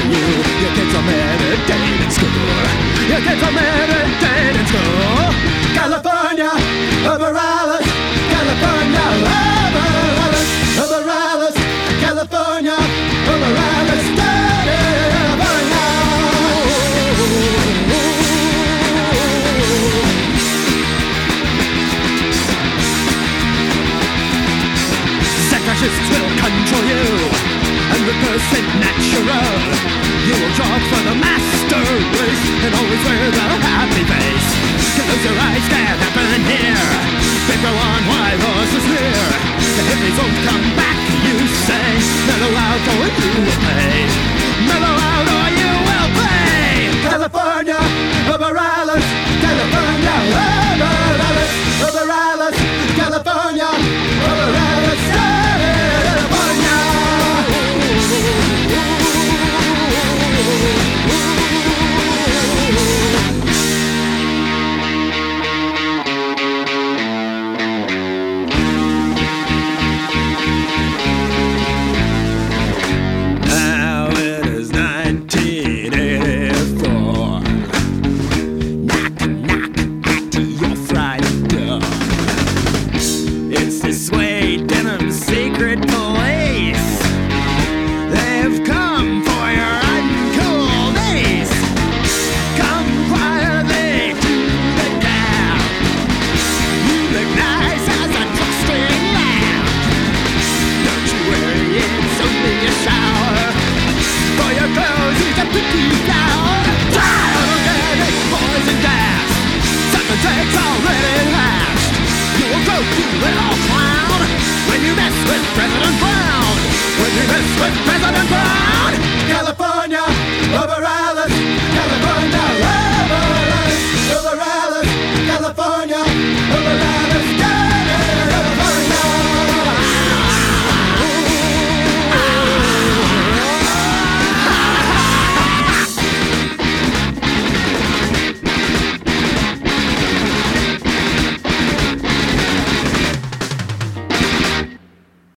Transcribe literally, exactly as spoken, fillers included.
you. Your kids are meditate in school. Your kids are meditate in school. California, over Alice. California, over Alice. Over Alice. California, over Alice. California. Fascists will control you and reverse it natural. You will jog for the master race and always wear the happy face. Close your eyes, stand up.